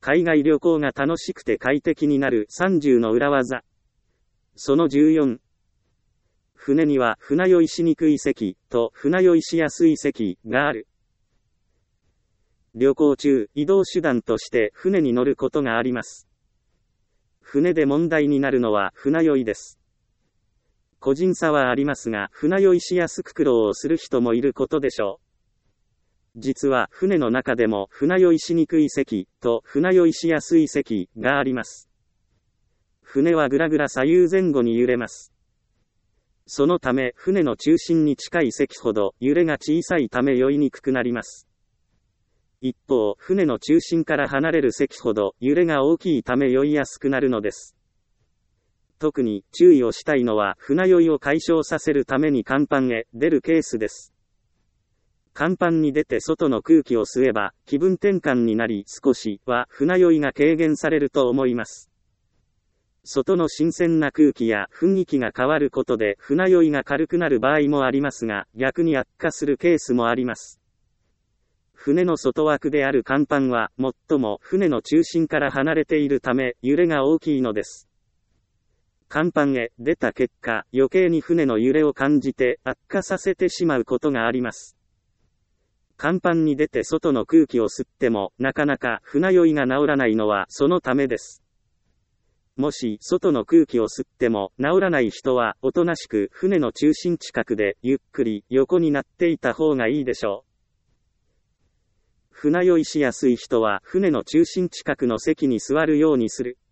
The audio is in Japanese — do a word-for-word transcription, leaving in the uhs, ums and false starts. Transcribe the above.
海外旅行が楽しくて快適になるさんじゅうの裏技。そのじゅうよん。船には船酔いしにくい席と船酔いしやすい席がある。旅行中、移動手段として船に乗ることがあります。船で問題になるのは船酔いです。個人差はありますが、船酔いしやすく苦労をする人もいることでしょう。実は船の中でも船酔いしにくい席と船酔いしやすい席があります。船はぐらぐら左右前後に揺れます。そのため船の中心に近い席ほど揺れが小さいため酔いにくくなります。一方、船の中心から離れる席ほど揺れが大きいため酔いやすくなるのです。特に注意をしたいのは船酔いを解消させるために甲板へ出るケースです。甲板に出て外の空気を吸えば気分転換になり少しは船酔いが軽減されると思います。外の新鮮な空気や雰囲気が変わることで船酔いが軽くなる場合もありますが、逆に悪化するケースもあります。船の外枠である甲板は最も船の中心から離れているため揺れが大きいのです。甲板へ出た結果、余計に船の揺れを感じて悪化させてしまうことがあります。甲板に出て外の空気を吸ってもなかなか船酔いが治らないのはそのためです。もし外の空気を吸っても治らない人はおとなしく船の中心近くでゆっくり横になっていた方がいいでしょう。船酔いしやすい人は船の中心近くの席に座るようにする。